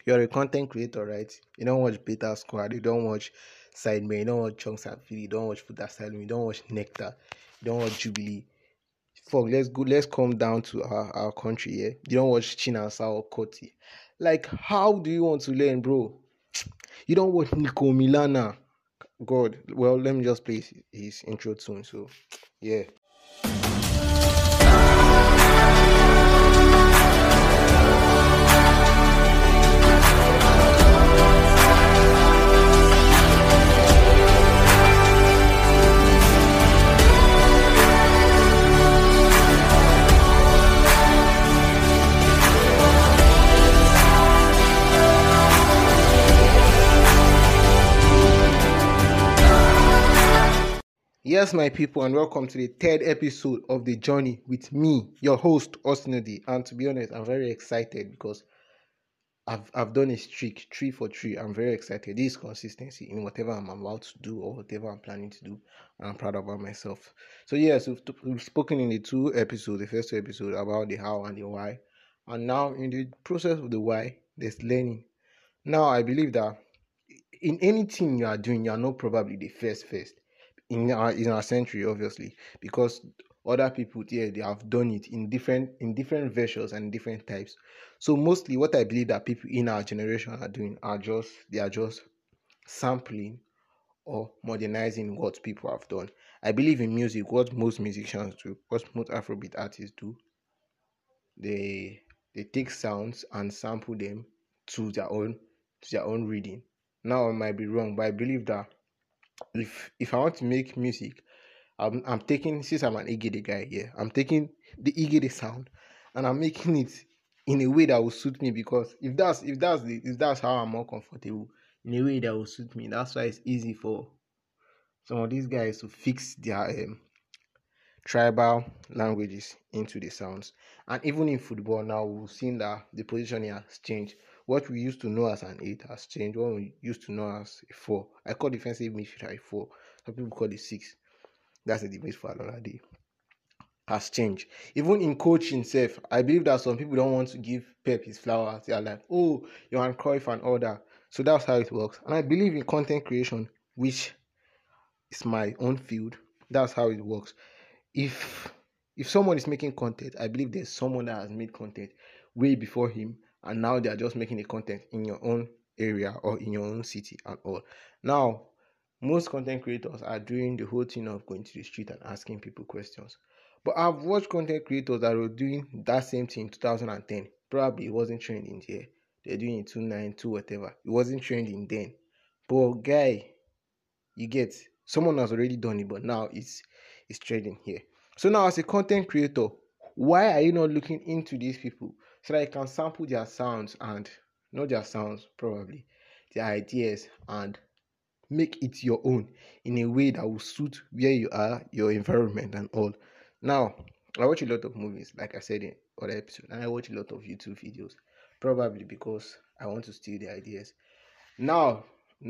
you're a content creator, right? You don't watch Beta Squad, you don't watch Sidemen, you don't watch Chunks and Philly, you don't watch Food Asylum, you don't watch Nectar, you don't watch Jubilee. Fuck, let's come down to our country here. You don't watch Chinasa or Koti. Like, how do you want to learn, bro? You don't watch Nico Milana. God, well, let me just play his intro tune. So, yeah. Yes, my people, and welcome to the third episode of The Journey with me, your host, Ostinodi. And to be honest, I'm very excited because I've done a streak, 3 for 3. I'm very excited. This is consistency in whatever I'm about to do or whatever I'm planning to do. And I'm proud about myself. So, yes, we've spoken in the first two episodes, about the how and the why. And now, in the process of the why, there's learning. Now, I believe that in anything you are doing, you are not probably the first in our century, obviously, because other people there, they have done it in different versions and different types. So mostly what I believe that people in our generation are doing are just sampling or modernizing what people have done. I believe in music, what most musicians do, what most Afrobeat artists do, they take sounds and sample them to their own reading. Now I might be wrong, but I believe that if I want to make music, I'm taking, since I'm an Igede guy here, I'm taking the Igede sound and I'm making it in a way that will suit me, because if that's how I'm more comfortable, in a way that will suit me. That's why it's easy for some of these guys to fix their tribal languages into the sounds. And even in football now, we've seen that the positioning has changed. What we used to know as an 8 has changed. What we used to know as a 4, I call defensive midfielder a 4. Some people call it 6. That's a debate for another day. Has changed. Even in coaching itself, I believe that some people don't want to give Pep his flowers. They are like, oh, Johan Cruyff and all that. So that's how it works. And I believe in content creation, which is my own field. That's how it works. If someone is making content, I believe there's someone that has made content way before him, and now they are just making the content in your own area or in your own city and all. Now, most content creators are doing the whole thing of going to the street and asking people questions. But I've watched content creators that were doing that same thing in 2010. Probably it wasn't trending here. They're doing it 292 whatever. It wasn't trending then. But guy, you get, someone has already done it, but now it's trending here. So now, as a content creator, why are you not looking into these people so that you can sample their sounds, and not their sounds, probably their ideas, and make it your own in a way that will suit where you are, your environment, and all. Now, I watch a lot of movies, like I said in other episodes, and I watch a lot of YouTube videos, probably because I want to steal the ideas. Now,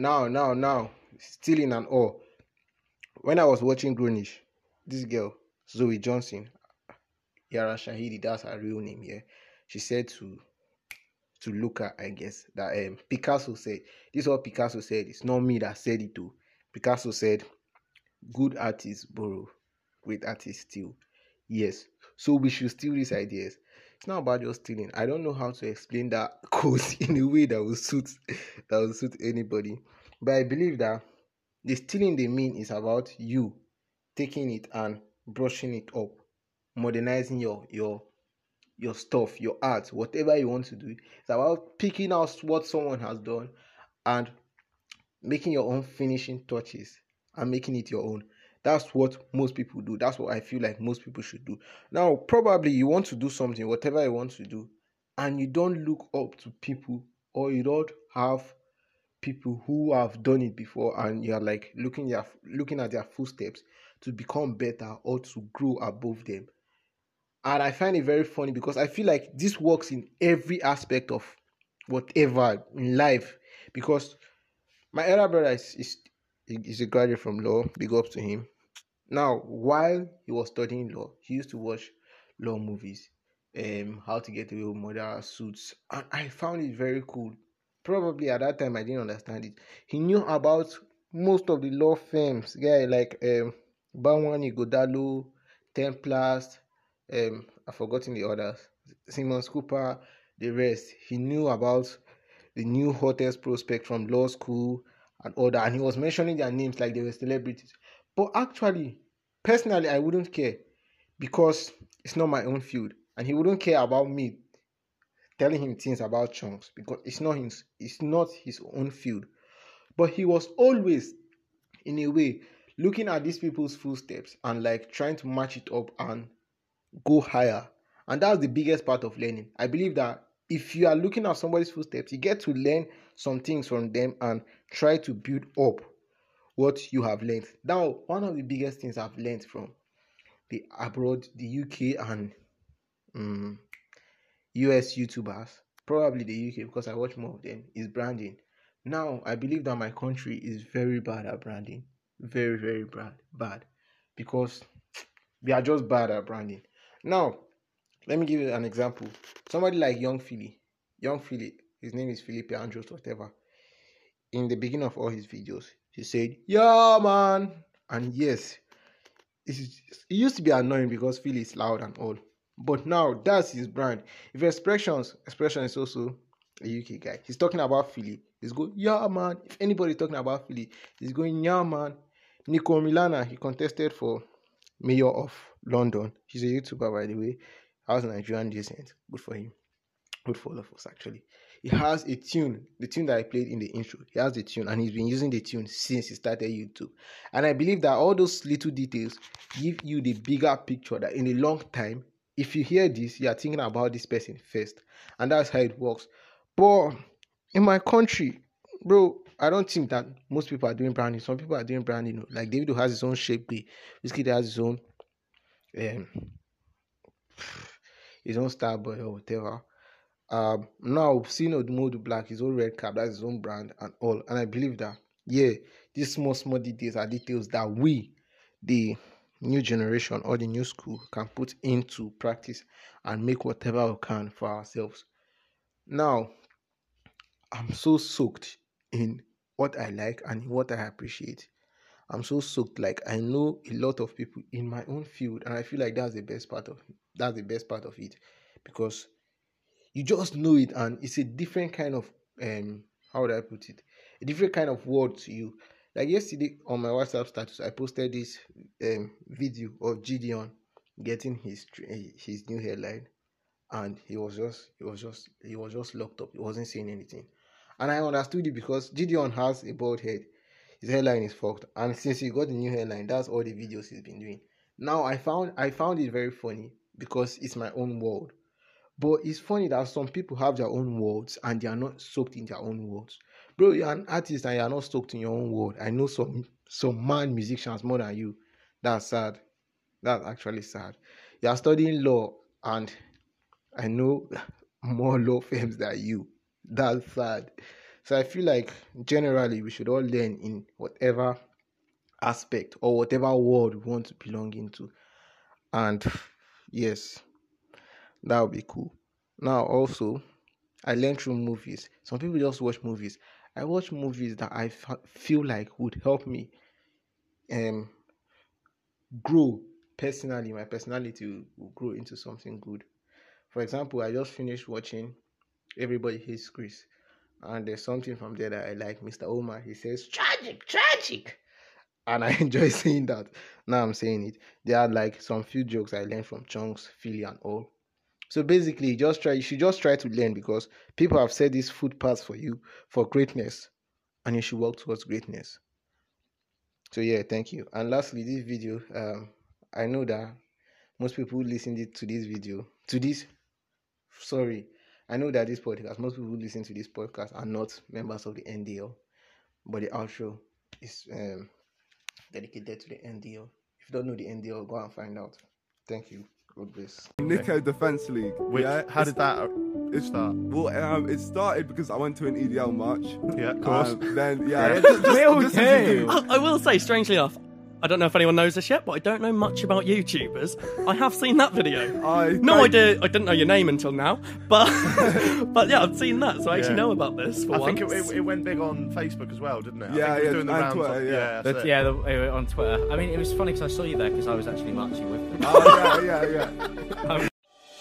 stealing and all. When I was watching Grownish, this girl, Zoe Johnson, Yara Shahidi, that's her real name here. She said to Luca, I guess, that Picasso said, this is what Picasso said. It's not me that said it too. Picasso said, good artists borrow, great artists steal. Yes. So we should steal these ideas. It's not about just stealing. I don't know how to explain that quote in a way that will suit anybody. But I believe that the stealing they mean is about you taking it and brushing it up, modernizing your stuff, your art, whatever you want to do. It's about picking out what someone has done and making your own finishing touches and making it your own. That's what most people do. That's what I feel like most people should do. Now, probably you want to do something, whatever you want to do, and you don't look up to people, or you don't have people who have done it before, and you're like looking at their footsteps to become better or to grow above them. And I find it very funny because I feel like this works in every aspect of whatever in life. Because my elder brother is a graduate from law. Big up to him. Now, while he was studying law, he used to watch law movies, How to Get Away with Murder, Suits, and I found it very cool. probably at that time I didn't understand it. He knew about most of the law firms, like Bawani Godalo, Templars, I've forgotten the others, Simmons Cooper, the rest. He knew about the new hottest prospect from law school and all that, and he was mentioning their names like they were celebrities. But actually, personally, I wouldn't care because it's not my own field, and he wouldn't care about me telling him things about chunks because it's not his own field. But he was always, in a way, looking at these people's footsteps and like trying to match it up and go higher. And that's the biggest part of learning. I believe that if you are looking at somebody's footsteps, you get to learn some things from them and try to build up what you have learned. Now, one of the biggest things I've learned from the abroad, the UK and US YouTubers, probably the UK because I watch more of them, is branding. Now, I believe that my country is very bad at branding. Very, very bad. Because we are just bad at branding. Now, let me give you an example. Somebody like Young Philly, his name is Felipe Andros, whatever. In the beginning of all his videos, he said, "Yeah, man." And yes, it used to be annoying because Philly is loud and all. But now, that's his brand. If Expression is also a UK guy. He's talking about Philly. He's going, "Yeah, man." If anybody's talking about Philly, he's going, "Yeah, man." Nico Milana, he contested for mayor of London. He's a YouTuber, by the way. Has Nigerian descent. Good for him. Good for all of us, actually. He has a tune, the tune that I played in the intro. He has the tune, and he's been using the tune since he started YouTube. And I believe that all those little details give you the bigger picture that in a long time, if you hear this, you are thinking about this person first. And that's how it works. But in my country, bro, I don't think that most people are doing branding. Some people are doing branding. Like Davido has his own shape. Wizkid has his own Starboy or whatever. Now seeing Odumodu Black, his own red cap, that's his own brand and all. And I believe that, these small details are details that we, the new generation or the new school, can put into practice and make whatever we can for ourselves. Now, I'm so soaked in what I like and what I appreciate. I'm so soaked, like I know a lot of people in my own field, and I feel like that's the best part of it, because you just know it, and it's a different kind of how would I put it? A different kind of word to you. Like yesterday on my WhatsApp status, I posted this video of Gideon getting his new hairline, and he was just locked up. He wasn't saying anything, and I understood it because Gideon has a bald head. His hairline is fucked, and since he got the new hairline, that's all the videos he's been doing. Now I found it very funny because it's my own world. But it's funny that some people have their own worlds and they are not soaked in their own worlds. Bro, you're an artist and you're not soaked in your own world. I know some mad musicians more than you. That's sad. That's actually sad. You are studying law and I know more law firms than you. That's sad. So I feel like generally we should all learn in whatever aspect or whatever world we want to belong into. And yes, that would be cool. Now also, I learn through movies. Some people just watch movies. I watch movies that I feel like would help me grow personally. My personality will grow into something good. For example, I just finished watching Everybody Hates Chris, and there's something from there that I like. Mr. Omar, he says tragic, and I enjoy saying that. Now I'm saying it. There are like some few jokes I learned from Chunks, Philly, and all. So basically, you should just try to learn, because people have said this footpath for you for greatness, and you should work towards greatness. So yeah, thank you. And lastly, this video, I know that most people listening to this video, I know that this podcast, most people who listen to this podcast are not members of the NDL, but the outro is dedicated to the NDL. If you don't know the NDL, go and find out. Thank you. God bless. Nico Defence League. How did that start? Well, it started because I went to an EDL march. Yeah, of course. Then, Yeah. just We all do. I will say, strangely enough, I don't know if anyone knows this yet, but I don't know much about YouTubers. I have seen that video. No don't- idea. I didn't know your name until now, but but yeah, I've seen that, so I actually Yeah. know about this. For I once. think it went big on Facebook as well, didn't it? Yeah, I think it was yeah, doing the and rounds Twitter, on- yeah. that's But it. yeah, on Twitter. I mean, it was funny because I saw you there because I was actually marching with them. Oh, yeah.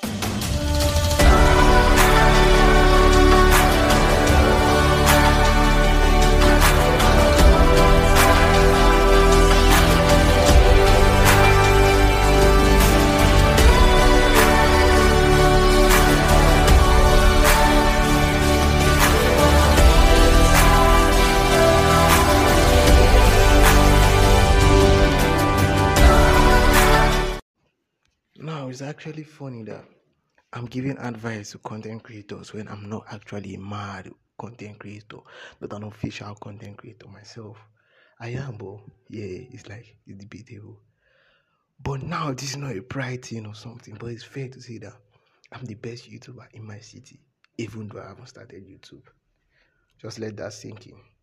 Now it's actually funny that I'm giving advice to content creators when I'm not actually a mad content creator, not an official content creator myself. I am, but yeah, it's debatable. But now this is not a pride thing or something, but it's fair to say that I'm the best YouTuber in my city, even though I haven't started YouTube. Just let that sink in.